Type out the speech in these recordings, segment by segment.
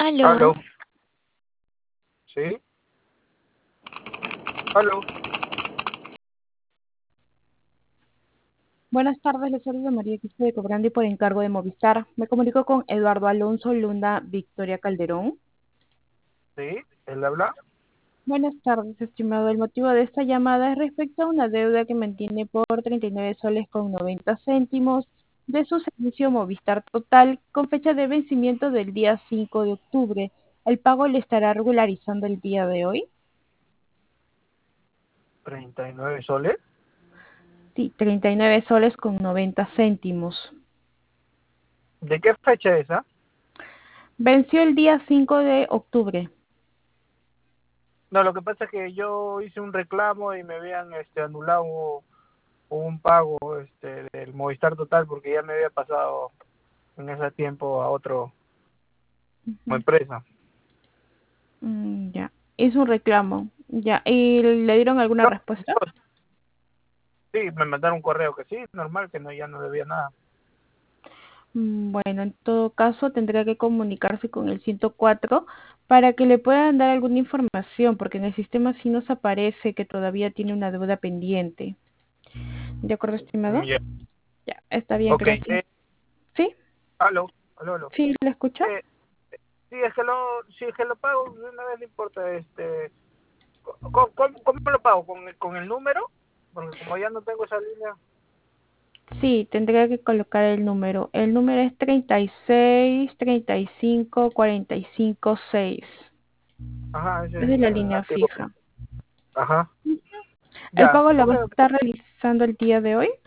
Aló, Aló, ¿sí? Aló. buenas tardes, les saluda María Quispe de Cobrandi por encargo de Movistar. Me comunico con Eduardo Alonso Lunda Victoria Calderón. Sí, él habla. Buenas tardes, estimado. El motivo de esta llamada es respecto a una deuda que mantiene por 39 soles con 90 céntimos de su servicio Movistar Total con fecha de vencimiento del día 5 de octubre. ¿El pago le estará regularizando el día de hoy? 39 soles. Sí, 39 soles con 90 céntimos. ¿De qué fecha es esa? Venció el día 5 de octubre. No, lo que pasa es que yo hice un reclamo y me habían anulado un pago del Movistar Total porque ya me había pasado en ese tiempo a otro Ujú. empresa. Ya, hizo un reclamo. Ya, ¿y le dieron alguna No, respuesta? sí, me mandaron un correo que sí, normal, que no, ya no debía nada. Bueno, en todo caso tendría que comunicarse con el 104 para que le puedan dar alguna información, porque en el sistema sí nos aparece que todavía tiene una deuda pendiente. ¿De acuerdo, estimado? Ya. Ya, está bien, Ok, gracias. ¿Sí? aló, aló, aló. ¿Sí, le escucha? Eh, si es que lo pago, de una vez no importa, ¿cómo lo pago? ¿Con el número? Porque como ya no tengo esa línea. Sí, tendría que colocar el número. El número es 36 35 45 6. Ajá, ese es Esa es la el línea antiguo. fija. Ajá, ¿El ya, pago lo ok, va a ok. estar realizando el día de hoy?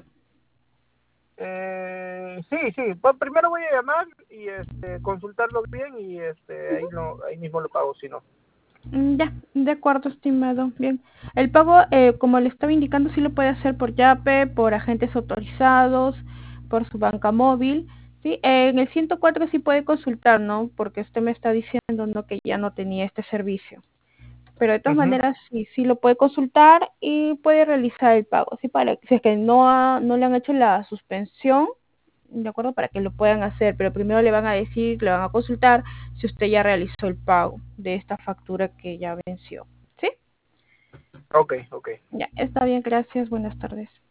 Sí, sí, pues primero voy a llamar y consultarlo bien y Ujú. ahí mismo lo pago, si no. Ya, de acuerdo, estimado. Bien. El pago, como le estaba indicando, sí lo puede hacer por Yape, por agentes autorizados, por su banca móvil. Sí, en el 104 sí puede consultar, ¿no? Porque usted me está diciendo, ¿no? Que ya no tenía este servicio. Pero de todas Ujú. maneras, sí lo puede consultar y puede realizar el pago. Sí, para si es que no le han hecho la suspensión, de acuerdo, para que lo puedan hacer, pero primero le van a decir, le van a consultar si usted ya realizó el pago de esta factura que ya venció. ¿Sí? Ok, ok. Ya, está bien, gracias, buenas tardes.